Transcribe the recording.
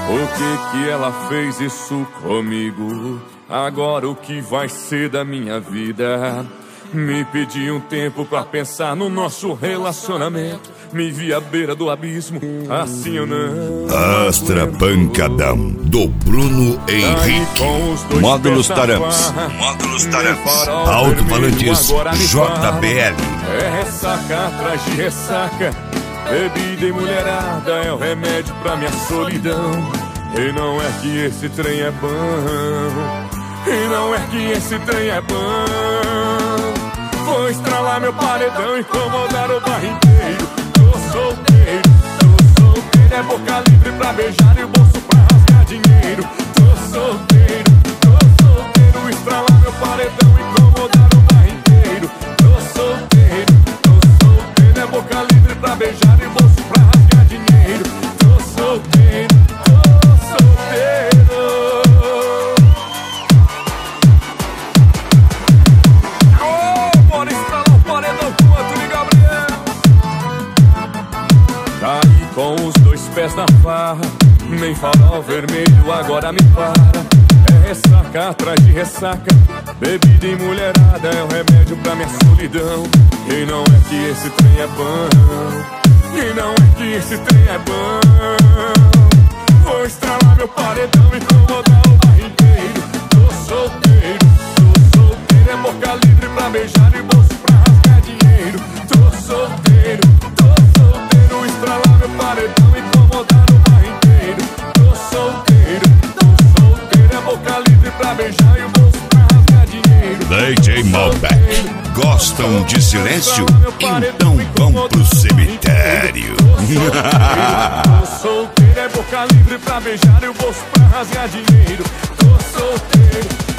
que ela fez isso comigo? Agora o que vai ser da minha vida? Me pedi um tempo pra pensar no nosso relacionamento. Me vi à beira do abismo, assim eu não. Astra Pancadão, do Bruno Henrique. Módulos Tarampes. Alto-falantes JBL. É ressaca atrás de ressaca. Bebida e mulherada é o remédio pra minha solidão. E não é que esse trem é bom. E não é que esse trem é bom. Vou estralar meu paredão e incomodar o bairro inteiro. Tô solteiro, é boca livre pra beijar e o bolso pra rasgar dinheiro. Tô solteiro, estralar meu paredão e incomodar o bairro inteiro. Tô solteiro, é boca livre pra beijar e o bolso pra rasgar dinheiro. Tô solteiro. Bora estralar o paredão com Antônio Gabriel. Caí com os dois pés na farra, nem farol vermelho agora me para. É ressaca atrás de ressaca, bebida e mulherada é o remédio pra minha solidão. E não é que esse trem é bom. E não é que esse trem é bom. Vou estralar meu paredão e incomodar o bairro inteiro. Tô solteiro, é boca livre pra beijar e bolso pra rasgar dinheiro. Tô solteiro, estralar meu paredão e incomodar o bairro inteiro. Tô solteiro, é boca livre pra beijar e o bolso pra rasgar dinheiro. DJ Malbec. Gostam de silêncio? Então vão pro cemitério. Tô solteiro, é boca livre pra beijar e o bolso pra rasgar dinheiro. Tô solteiro.